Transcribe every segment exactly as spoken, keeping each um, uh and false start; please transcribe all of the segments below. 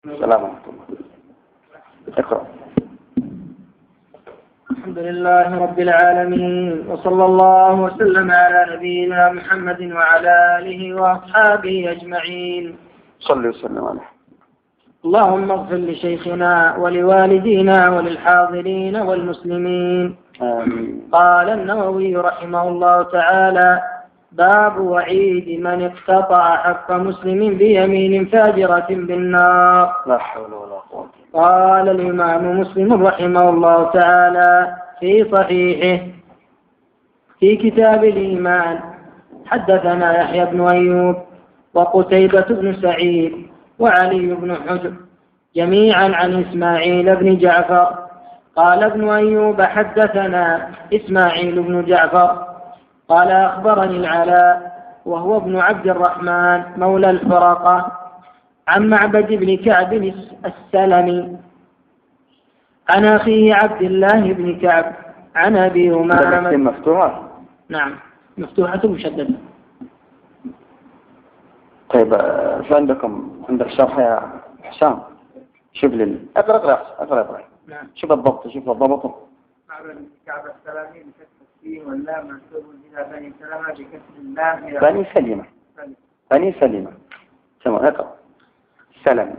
السلام ورحمة الله. اقرأ. الحمد لله رب العالمين، وصلى الله وسلم على نبينا محمد وعلى آله وأصحابه أجمعين. صلي وسلم عليه. اللهم اغفر لشيخنا ولوالدينا وللحاضرين والمسلمين. آمين. قال النووي رحمه الله تعالى: باب وعيد من اقتطع حق مسلم بيمين فاجرة بالنار. لا حول ولا قوة. قال الإمام مسلم رحمه الله تعالى في صحيحه في كتاب الإيمان: حدثنا يحيى بن أيوب وقتيبة بن سعيد وعلي بن حجر جميعا عن إسماعيل بن جعفر. قال ابن أيوب: حدثنا إسماعيل بن جعفر قال أخبرني العلاء وهو ابن عبد الرحمن مولى الفرقة عن معبد بن كعب السلمي عن أخيه عبد الله بن كعب عن أبي أمامة. مفتوحة؟ نعم مفتوحة مشددة. طيب شو عندكم؟ عندك شرح يا حسام؟ شوف لي اقرأ اقرأ اقرأ اقرأ. نعم. شوف الضبط شوف الضبط. معبد بن كعب السلمي بكسر السين واللام منسوب إلى بني سلمة بكسر اللام. بني سلمة. بني سلمة. تمام اقرأ. سلام.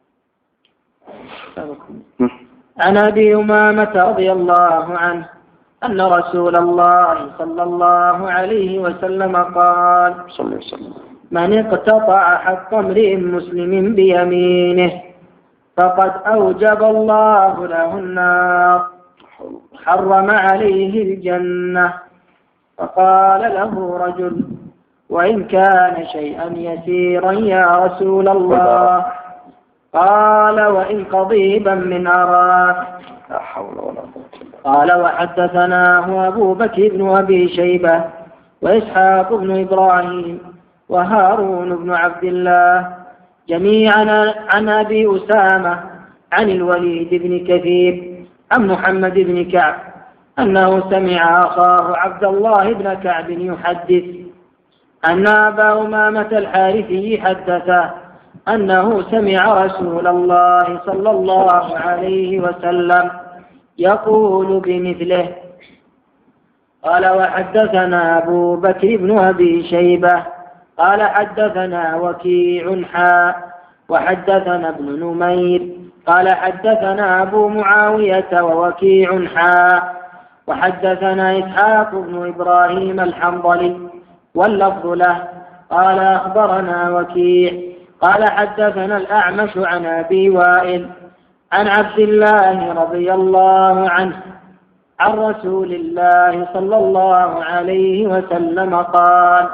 عن أبي أمامة رضي الله عنه أن رسول الله صلى الله عليه وسلم قال: صلى الله عليه وسلم: من اقتطع حق امرئ مسلم بيمينه فقد أوجب الله له النار حرم عليه الجنة. فقال له رجل: وإن كان شيئا يسيرا يا رسول الله؟ قال: وإن قضيبا من أراك. لا حول ولا قوة. قال: وحدثناه أبو بكر بن أبي شيبة وإسحاق بن إبراهيم وهارون بن عبد الله جميعا عن أبي أسامة عن الوليد بن كثير عن محمد بن كعب أنه سمع أخاه عبد الله بن كعب يحدث أن أبا أمامة الحارثي حدثه أنه سمع رسول الله صلى الله عليه وسلم يقول بمثله. قال: وحدثنا أبو بكر بن أبي شيبة قال حدثنا وكيع حاء وحدثنا ابن نمير قال حدثنا أبو معاوية ووكيع حاء وحدثنا إسحاق بن إبراهيم الحنظلي واللفظ له قال أخبرنا وكيع قال حدثنا الأعمش عن أبي وائل عن عبد الله رضي الله عنه عن رسول الله صلى الله عليه وسلم قال: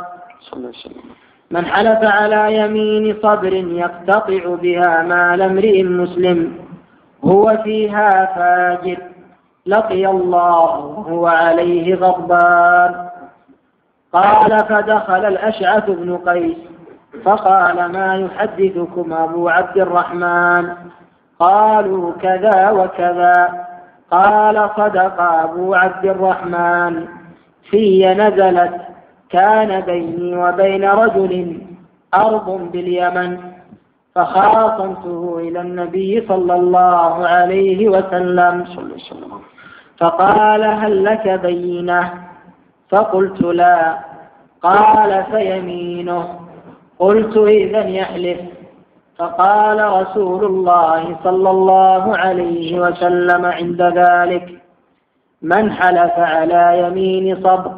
من حلف على يمين صبر يقتطع بها مال امرئ مسلم هو فيها فاجر لقي الله وهو عليه غضبان. قال: فدخل الأشعث بن قيس فقال: ما يحدثكم أبو عبد الرحمن؟ قالوا: كذا وكذا. قال: صدق أبو عبد الرحمن في نزلت كان بيني وبين رجل أرض باليمن فخاصمته إلى النبي صلى الله عليه وسلم فقال: هل لك بينة؟ فقلت: لا. قال: فيمينه. قلت: إذن يحلف. فقال رسول الله صلى الله عليه وسلم عند ذلك: من حلف على يمين صبر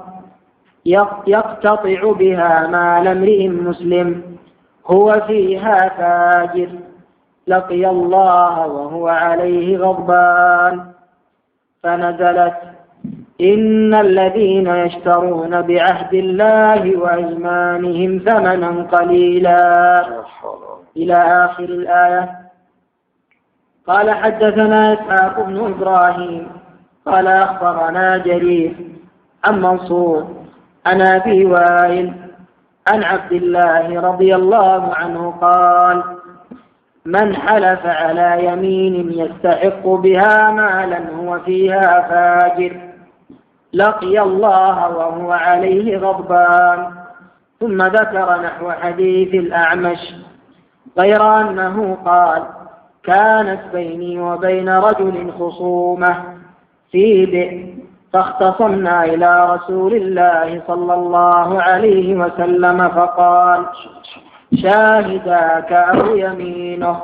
يقتطع بها مال امرئ مسلم هو فيها فاجر لقي الله وهو عليه غضبان. فنزلت: إن الذين يشترون بعهد الله وأيمانهم ثمنا قليلا إلى آخر الآية. قال: حدثنا إسحاق بن إبراهيم قال أخبرنا جرير عن منصور عن أبي وائل عن عبد الله رضي الله عنه قال: من حلف على يمين يستحق بها مالا هو فيها فاجر لقي الله وهو عليه غضبان. ثم ذكر نحو حديث الأعمش غير أنه قال: كانت بيني وبين رجل خصومة في بئر، فاختصمنا إلى رسول الله صلى الله عليه وسلم فقال: شاهداك أو يمينه.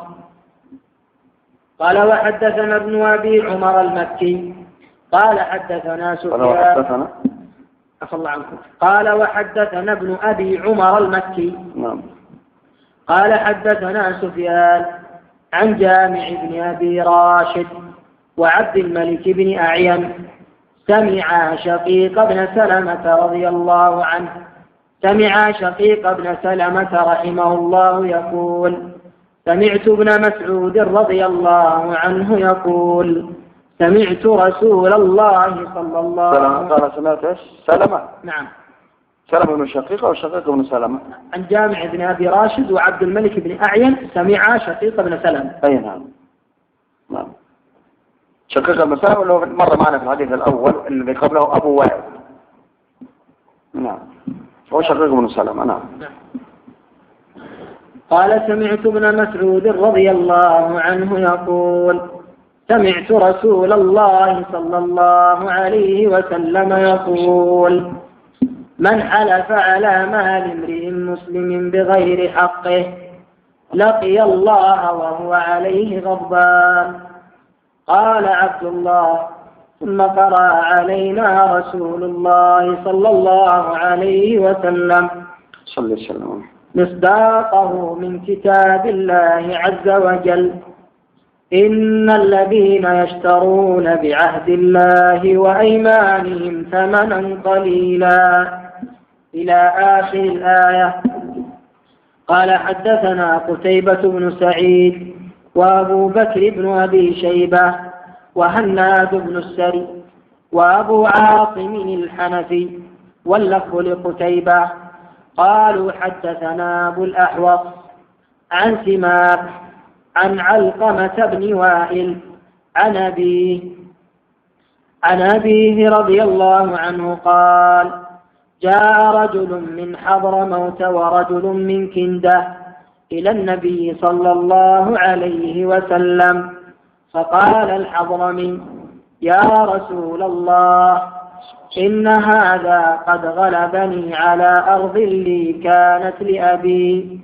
قال: وحدثنا ابن أبي عمر المكي قال حدثنا سفيان عفى الله عنكم قال وحدثنا ابن أبي عمر المكي قال حدثنا سفيان عن جامع بن أبي راشد وعبد الملك بن أعين سمع شقيق بن سلمة رضي الله عنه سمع شقيق بن سلمة رحمه الله يقول: سمعت ابن مسعود رضي الله عنه يقول: سمعت رسول الله صلى الله عليه وسلم. قال سمعت ايش؟ سلمة. نعم. سلمة بن شقيق أو شقيق بن سلمة؟ عن جامع بن أبي راشد وعبد الملك بن أعين سمع شقيق بن سلمة. أي نعم. نعم. شقيق بن سلمة اللي هو مر معنا في الحديث الأول الذي قبله أبو وائل. نعم. هو شقيق بن سلمة. نعم. نعم. قال: سمعت ابن مسعود رضي الله عنه يقول: سمعت رسول الله صلى الله عليه وسلم يقول: من حلف على مال امرئ مسلم بغير حقه لقي الله وهو عليه غضبان. قال عبد الله: ثم قرأ علينا رسول الله صلى الله عليه وسلم صلى الله عليه وسلم مصداقه من كتاب الله عز وجل: إن الذين يشترون بعهد الله وأيمانهم ثمنا قليلا إلى آخر الآية. قال: حدثنا قتيبة بن سعيد وأبو بكر بن أبي شيبة وهناد بن السري وأبو عاصم الحنفي واللفظ لقتيبة قالوا: حدثنا أبو الأحوص عن سماك عن علقمة بن وائل عن أبيه عن أبيه رضي الله عنه قال: جاء رجل من حضرموت ورجل من كندة إلى النبي صلى الله عليه وسلم، فقال الحضرمي: يا رسول الله، إن هذا قد غلبني على أرض لي كانت لأبي.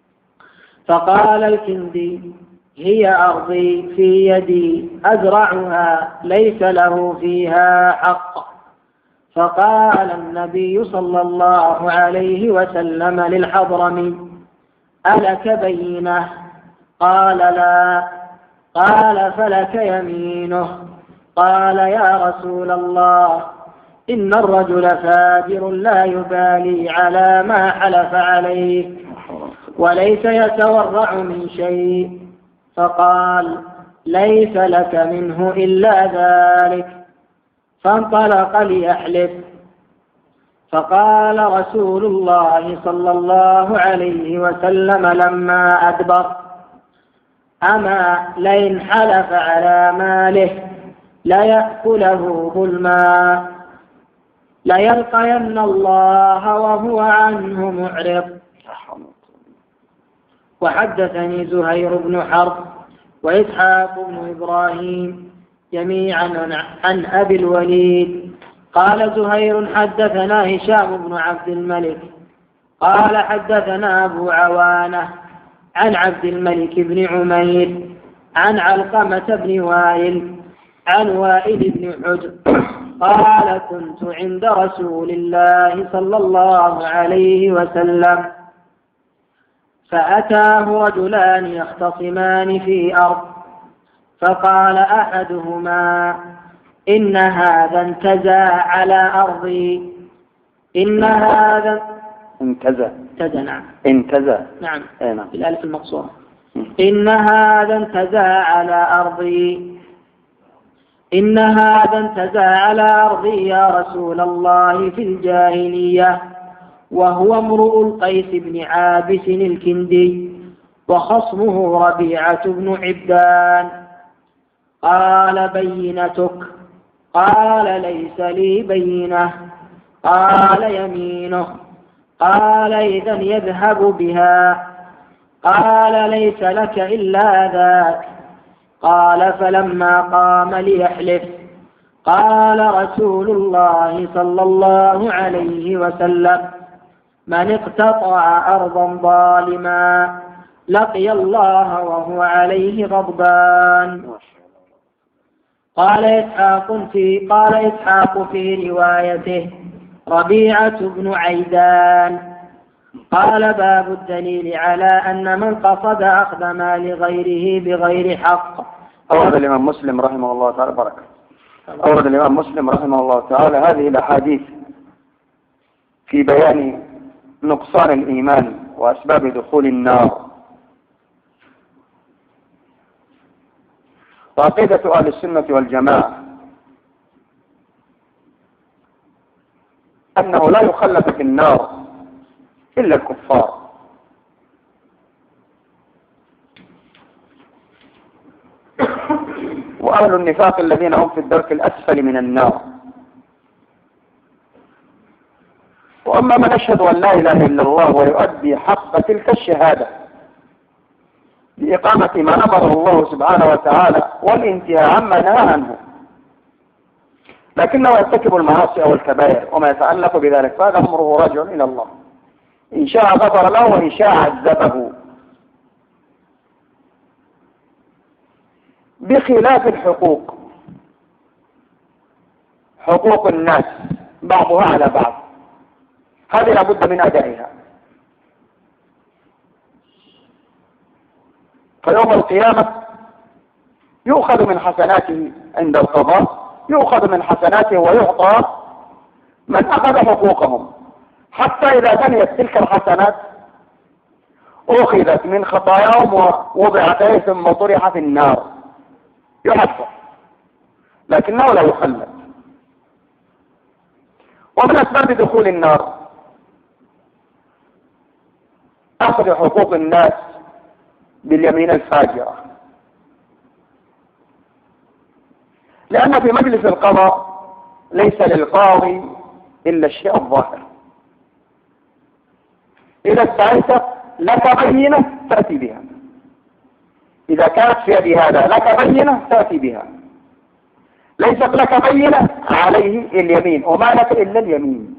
فقال الكندي: هي أرضي في يدي أزرعها ليس له فيها حق. فقال النبي صلى الله عليه وسلم للحضرمي: ألك بينة؟ قال: لا. قال: فلك يمينه. قال: يا رسول الله، إن الرجل فاجر لا يبالي على ما حلف عليه وليس يتورع من شيء. فقال: ليس لك منه إلا ذلك. فانطلق ليحلف. فقال رسول الله صلى الله عليه وسلم لما أدبر: أما لئن حلف على ماله ليأكله ظلما ليلقين الله وهو عنه معرض. وحدثني زهير بن حرب وإسحاق بن إبراهيم جميعا عن أبي الوليد. قال زهير: حدثنا هشام بن عبد الملك قال حدثنا أبو عوانة عن عبد الملك بن عمير عن علقمة بن وائل عن وائل بن حجر قال: كنت عند رسول الله صلى الله عليه وسلم فأتاه رجلان يختصمان في أرض، فقال أحدهما: إن هذا انتزع على أرضي. إن هذا انتزع انتزع نعم انتزع نعم نعم بالألف المقصورة. إن هذا انتزع على أرضي إن هذا انتزع على أرضي يا رسول الله في الجاهلية، وهو امرؤ القيس بن عابس الكندي وخصمه ربيعة بن عبدان. قال: بينتك؟ قال: ليس لي بينة. قال: يمينه. قال: إذن يذهب بها. قال: ليس لك إلا ذاك. قال فلما قام ليحلف قال رسول الله صلى الله عليه وسلم من اقتطع أرضا ظالما لقي الله وهو عليه غضبان. قال إسحاق في قال إسحاق في روايته ربيعة بن عيدان قال باب الدليل على أن من قصد أخذ مال غيره بغير حق. أورد الإمام مسلم رحمه الله تعالى بركة أورد الإمام مسلم رحمه الله تعالى هذه الأحاديث في بيان نقصان الإيمان وأسباب دخول النار. وعقيدة أهل السنة والجماعة أنه لا يخلد في النار إلا الكفار، وأهل النفاق الذين هم في الدرك الأسفل من النار. وأما من يشهد أن لا إله إلا الله ويؤدي حق تلك الشهادة بإقامة ما أمره الله سبحانه وتعالى والانتهاء عما نهى عنه، لكنه يرتكب المعاصي أو الكبائر وما يتعلق بذلك، فهذا أمره راجع إلى الله، إن شاء غفر له وإن شاء عذبه. بخلاف الحقوق، حقوق الناس بعضها على بعض، هذه لابد من أدائها. فيوم القيامة يؤخذ من حسناته عند القضاء، يؤخذ من حسناته ويعطى من أخذ حقوقهم، حتى إذا بنيت تلك الحسنات أخذت من خطاياهم ووضعت عليه ثم طرح في النار يحفظ، لكنه لا يخلد. ومن أسباب دخول النار أخذ حقوق الناس باليمين الفاجرة، لأن في مجلس القضاء ليس للقاضي إلا الشيء الظاهر. إذا استعنت لك بينة تأتي بها، إذا كانت في يد هذا لك بينة تأتي بها، ليست لك بينة عليه اليمين، وما لك إلا اليمين.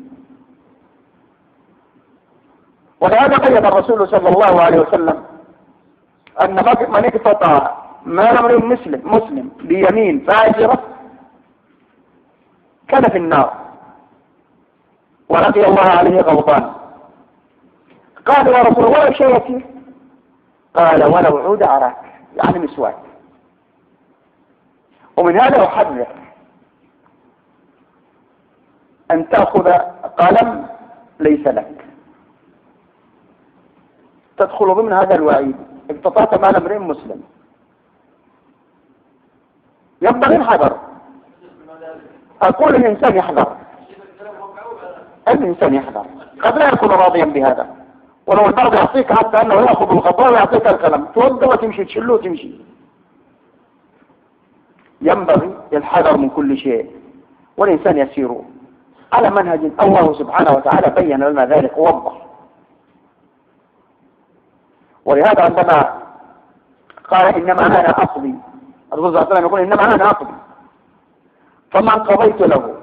ولهذا قيد الرسول صلى الله عليه وسلم أن من اقتطع مال امرئ مسلم مسلم بيمين فاجرة كان في النار ولقي الله عليه غضبان. قال يا رسول الله شيء يسير، قال ولو عود عراك، يعني مسواك. ومن هذا أحذر أن تأخذ قلم ليس لك، تدخل ضمن هذا الوعيد. اقتطعت مال امرئ مسلم، ينبغي الحذر. أقول الإنسان يحذر، الإنسان يحذر، قد لا يكون راضيا بهذا، ولو البعض يعطيك حتى أنه يأخذ الخطأ ويعطيك القلم توضع وتمشي تشله وتمشي. ينبغي الحذر من كل شيء، والإنسان يسير على منهج الله سبحانه وتعالى بين لنا ذلك ووضح. ولهذا عندما قال إنما أنا أقضي، الرسول صلى الله عليه وسلم يقول إنما أنا أقضي، فمن قضيت له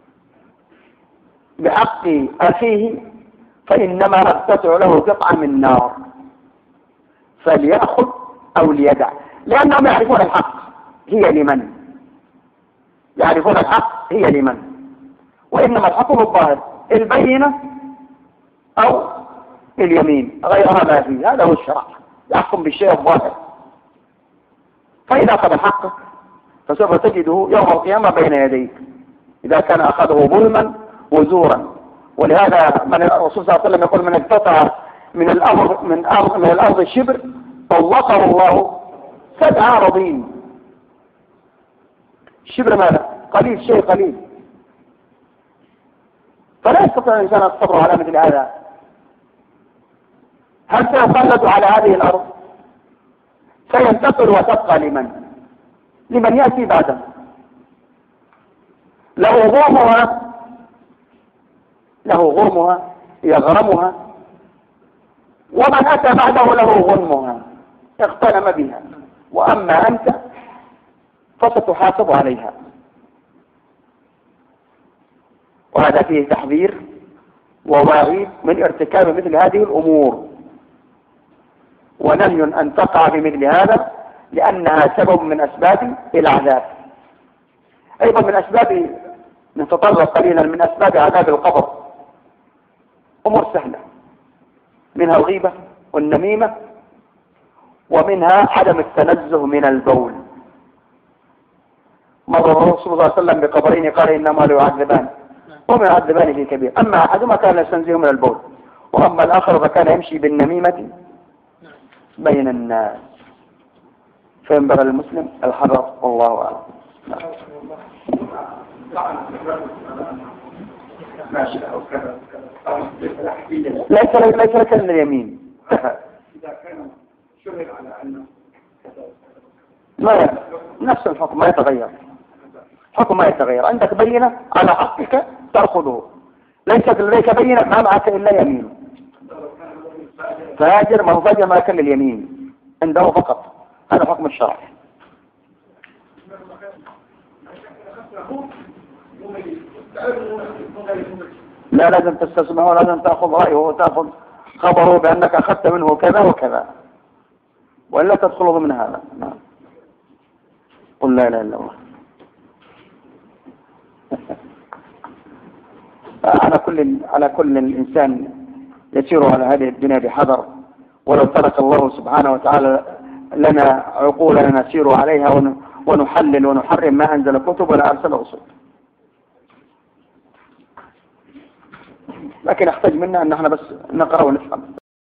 بحق أخيه فإنما أقتطع له قطعة من نار فليأخذ أو ليدع، لأنهم يعرفون الحق هي لمن، يعرفون الحق هي لمن، وإنما الحكم الظاهر البينة أو اليمين، غيرها ما فيه. هذا هو الشرع، يحكم بالشيء الظاهر. فإذا أخذ حقك فسوف تجده يوم القيامة بين يديك إذا كان أخذه ظلما وزورا. ولهذا من الرسول صلى الله عليه وسلم يقول من اقتطع من الأرض من أرض من الأرض الشبر طلقه الله سبع أراضين. الشبر ماذا؟ قليل، شيء قليل، فلا يستطيع الإنسان الصبر على مثل هذا. هل سيخلد على هذه الأرض؟ سينتقل وتبقى لمن؟ لمن يأتي بعده، له غرمها له غرمها يغرمها، ومن أتى بعده له غرمها اغتنم بها. وأما أنت فستحاسب عليها. وهذا فيه تحذير ووعيد من ارتكاب مثل هذه الأمور، ونهي أن تقع بمثل هذا لأنها سبب من أسباب العذاب. أيضا من أسباب، نتطرق قليلا، من أسباب عذاب القبر أمور سهلة، منها الغيبة والنميمة، ومنها عدم التنزه من البول. مر الرسول صلى الله عليه وسلم بقبرين قال إنما لا يعذبان وما يعذبان في كبير، أما أحدهما كان يستنزه من البول، وأما الآخر فكان يمشي بالنميمة بين الناس. فينبغي المسلم الحذر، والله أعلم. ليس ليس لك من اليمين. إذا كان شغل على أنه ما نفس الحكم ما يتغير، حكم ما يتغير. عندك بينة على حقك تأخذه، ليس لديك بينة ما معك إلا يمين. فاجر ما هو فاجر ما كان اليمين عنده فقط، هذا حكم الشرع. لا لازم تستسمعه، لازم تأخذ رأيه وتأخذ خبره بأنك أخذت منه كذا وكذا، وإلا تدخل ضمن هذا. نعم. قل لا إله إلا الله. على كل على كل الإنسان يسير على هذه الدنيا بحذر، ولو ترك الله سبحانه وتعالى لنا عقولا نسير عليها ونحلل ونحرم ما أنزل كتب ولا أرسل رسل. لكن يحتاج منا أن احنا بس نقرأ ونفهم.